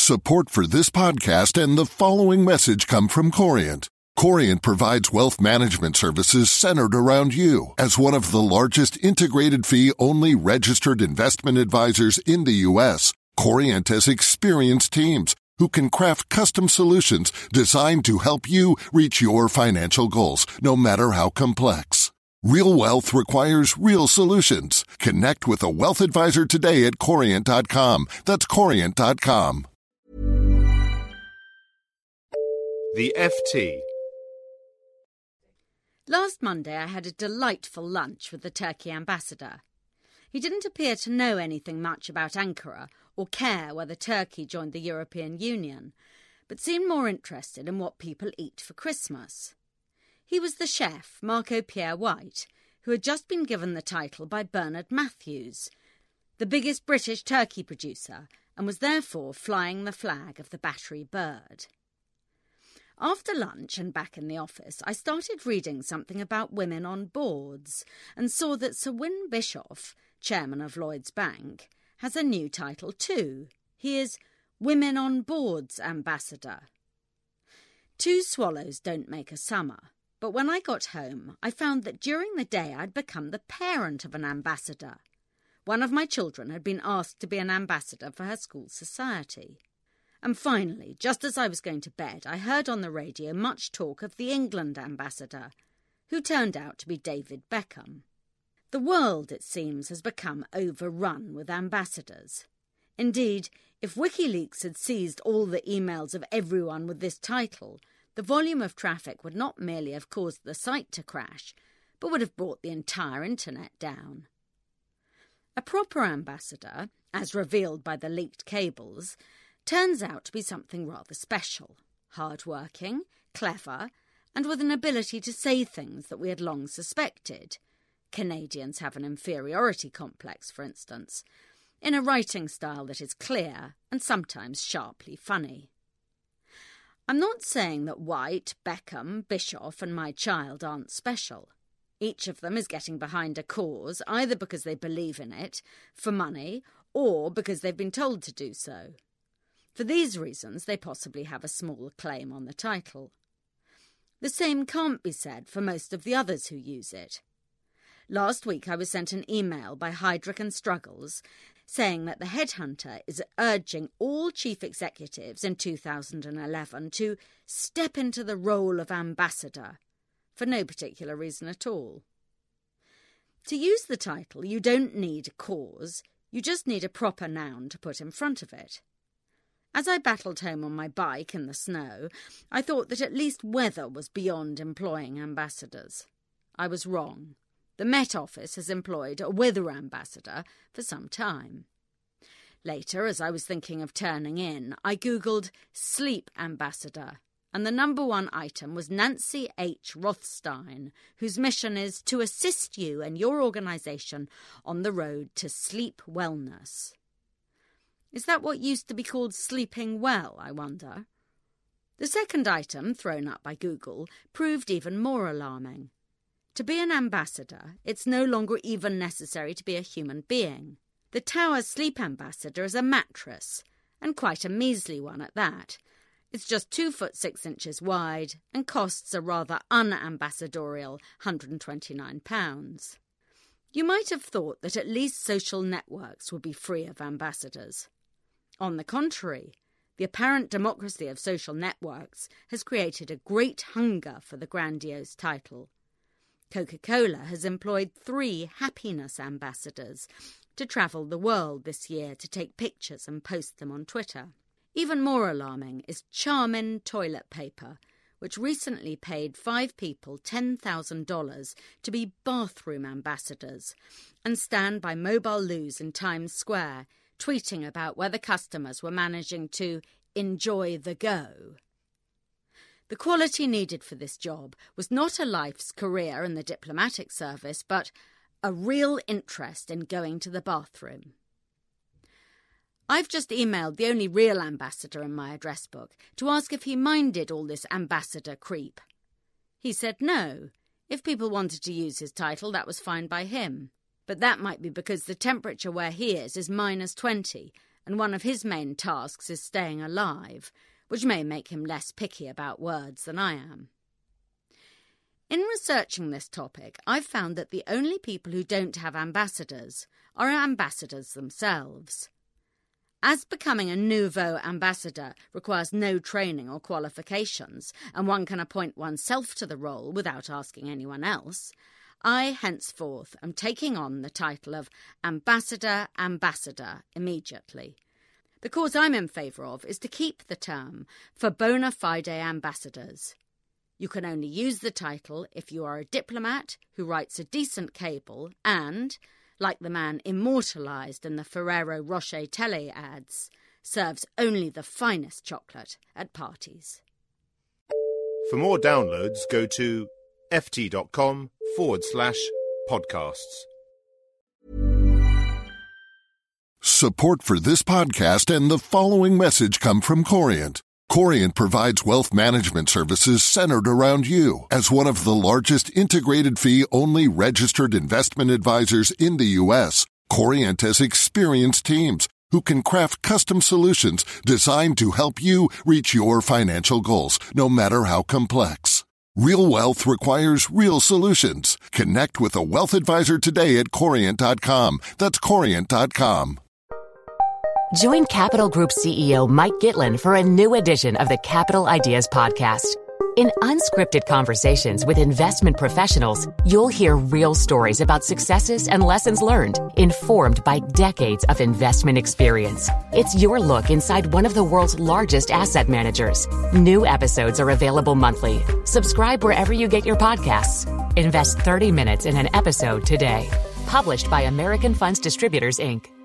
Support for this podcast and the following message come from Corient. Corient provides wealth management services centered around you. As one of the largest integrated fee-only registered investment advisors in the U.S., Corient has experienced teams who can craft custom solutions designed to help you reach your financial goals, no matter how complex. Real wealth requires real solutions. Connect with a wealth advisor today at Corient.com. That's Corient.com. The FT. Last Monday I had a delightful lunch with the Turkey ambassador. He didn't appear to know anything much about Ankara or care whether Turkey joined the European Union, but seemed more interested in what people eat for Christmas. He was the chef, Marco Pierre White, who had just been given the title by Bernard Matthews, the biggest British turkey producer, and was therefore flying the flag of the Battery Bird. After lunch and back in the office, I started reading something about women on boards and saw that Sir Win Bischoff, chairman of Lloyds Bank, has a new title too. He is Women on Boards Ambassador. Two swallows don't make a summer, but when I got home, I found that during the day I'd become the parent of an ambassador. One of my children had been asked to be an ambassador for her school society. And finally, just as I was going to bed, I heard on the radio much talk of the England ambassador, who turned out to be David Beckham. The world, it seems, has become overrun with ambassadors. Indeed, if WikiLeaks had seized all the emails of everyone with this title, the volume of traffic would not merely have caused the site to crash, but would have brought the entire internet down. A proper ambassador, as revealed by the leaked cables, turns out to be something rather special, hard-working, clever, and with an ability to say things that we had long suspected. Canadians have an inferiority complex, for instance, in a writing style that is clear and sometimes sharply funny. I'm not saying that White, Beckham, Bischoff and my child aren't special. Each of them is getting behind a cause, either because they believe in it, for money, or because they've been told to do so. For these reasons, they possibly have a small claim on the title. The same can't be said for most of the others who use it. Last week I was sent an email by Heidrick & Struggles saying that the headhunter is urging all chief executives in 2011 to step into the role of ambassador, for no particular reason at all. To use the title, you don't need a cause, you just need a proper noun to put in front of it. As I battled home on my bike in the snow, I thought that at least weather was beyond employing ambassadors. I was wrong. The Met Office has employed a weather ambassador for some time. Later, as I was thinking of turning in, I googled sleep ambassador, and the number one item was Nancy H. Rothstein, whose mission is to assist you and your organisation on the road to sleep wellness. Is that what used to be called sleeping well, I wonder? The second item, thrown up by Google, proved even more alarming. To be an ambassador, it's no longer even necessary to be a human being. The Tower Sleep Ambassador is a mattress, and quite a measly one at that. It's just 2 foot 6 inches wide and costs a rather unambassadorial £129. You might have thought that at least social networks would be free of ambassadors. On the contrary, the apparent democracy of social networks has created a great hunger for the grandiose title. Coca-Cola has employed 3 happiness ambassadors to travel the world this year to take pictures and post them on Twitter. Even more alarming is Charmin toilet paper, which recently paid 5 people $10,000 to be bathroom ambassadors and stand by mobile loos in Times Square, tweeting about whether customers were managing to enjoy the go. The quality needed for this job was not a life's career in the diplomatic service, but a real interest in going to the bathroom. I've just emailed the only real ambassador in my address book to ask if he minded all this ambassador creep. He said no. If people wanted to use his title, that was fine by him. But that might be because the temperature where he is -20, and one of his main tasks is staying alive, which may make him less picky about words than I am. In researching this topic, I've found that the only people who don't have ambassadors are ambassadors themselves. As becoming a nouveau ambassador requires no training or qualifications, and one can appoint oneself to the role without asking anyone else, I henceforth am taking on the title of Ambassador immediately. The cause I'm in favour of is to keep the term for bona fide ambassadors. You can only use the title if you are a diplomat who writes a decent cable and, like the man immortalised in the Ferrero Rocher Tele ads, serves only the finest chocolate at parties. For more downloads, go to ft.com/podcasts. Support for this podcast and the following message come from Corient. Corient provides wealth management services centered around you. As one of the largest integrated fee-only registered investment advisors in the U.S., Corient has experienced teams who can craft custom solutions designed to help you reach your financial goals, no matter how complex. Real wealth requires real solutions. Connect with a wealth advisor today at Corient.com. That's Corient.com. Join Capital Group CEO Mike Gitlin for a new edition of the Capital Ideas Podcast. In unscripted conversations with investment professionals, you'll hear real stories about successes and lessons learned, informed by decades of investment experience. It's your look inside one of the world's largest asset managers. New episodes are available monthly. Subscribe wherever you get your podcasts. Invest 30 minutes in an episode today. Published by American Funds Distributors, Inc.